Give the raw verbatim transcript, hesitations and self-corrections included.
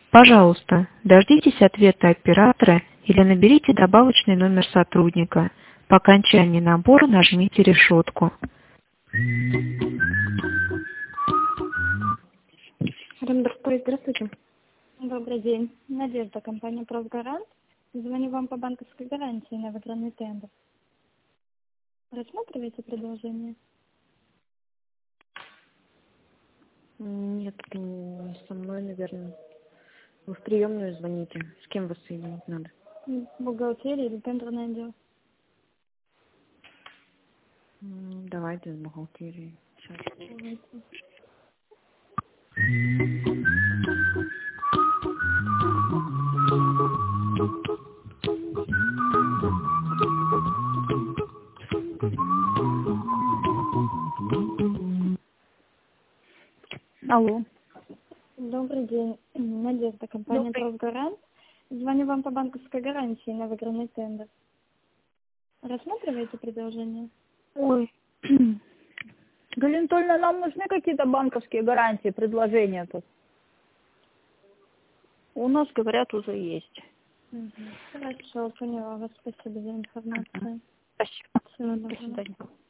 Пожалуйста, дождитесь ответа оператора или наберите добавочный номер сотрудника. По окончании набора нажмите решетку. Ремберстрой, здравствуйте. Добрый день. Надежда, компания «Профгарант». Звоню вам по банковской гарантии на выигранный тендер. Рассматриваете предложение? Нет, не со мной, наверное. Вы в приемную звоните. С кем вас соединить надо? Бухгалтерия или тендерное отдел? М, Давайте с бухгалтерией. Сейчас. Давайте. Алло. Добрый день. Надежда, компания Добрый. «Профгарант». Звоню вам по банковской гарантии на выигранный тендер. Рассматриваете предложение? Ой, Галина Анатольевна, нам нужны какие-то банковские гарантии, предложения тут. У нас, говорят, уже есть. Угу. Хорошо, поняла вас. Спасибо за информацию. Спасибо. Всего До доброго. свидания.